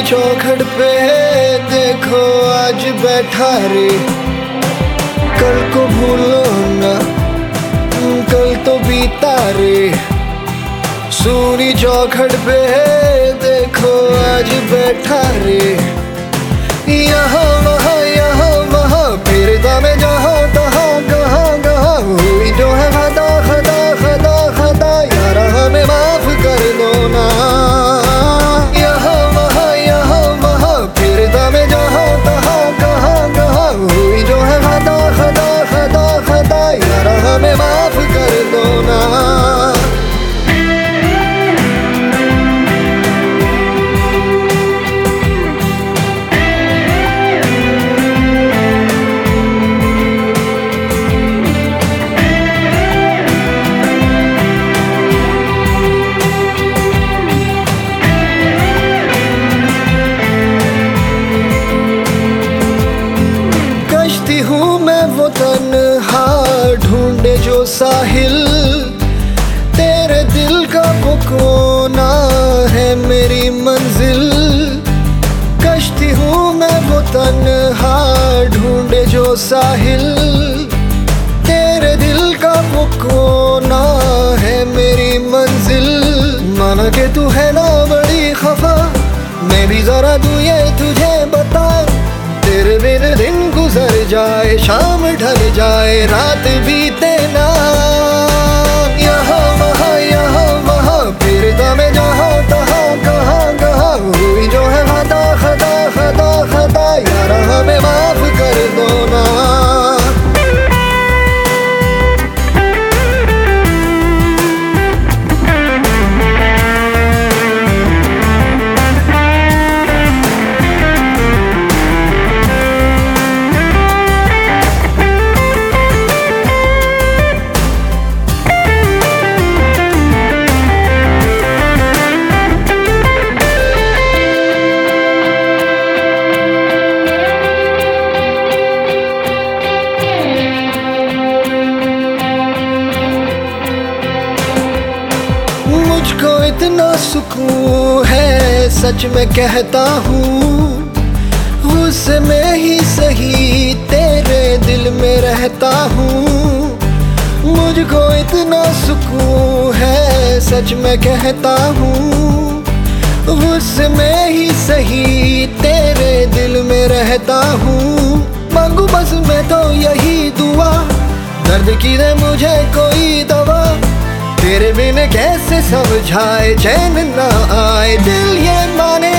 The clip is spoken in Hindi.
चौखट पे देखो आज बैठा रे, कल को भूलो ना, कल तो बीता रे। सूनी चौखट पे देखो आज बैठा रे, यहाँ वहाँ फिरता मैं जहाँ तहाँ कहाँ हुई जो है खता यार हमें माफ कर दो ना। यहाँ वहाँ फिरता मैं जहाँ तहाँ कहाँ हुई जो है खता यार हमें माफ कर दो ना। हूँ मैं वो तन्हा ढूंढे जो साहिल, तेरे दिल का वो कोना है मेरी मंजिल। कश्ती हूँ मैं वो तन्हा ढूंढे जो साहिल, तेरे दिल का वो कोना है मेरी मंजिल। माना कि तू है ना बड़ी खफा, मैं भी जरा दूँ ये तुझे बता। तेरे बिन दिन गुजर जाए, शाम ढल जाए, रात बीते ना। यहाँ वहाँ फिरता मैं जहाँ तहाँ कहाँ हुई जो है खता यार हमें माफ कर दो ना। मुझको इतना सुकून है सच में कहता हूँ, गुस्से में ही सही तेरे दिल में रहता हूँ। मुझको इतना सुकून है सच में कहता हूँ, गुस्से में ही सही तेरे दिल में रहता हूँ। मांगू बस मैं तो यही दुआ, दर्द की दे मुझे कोई दवा। तेरे बिन कैसे समझाए चैन ना आए, दिल ये माने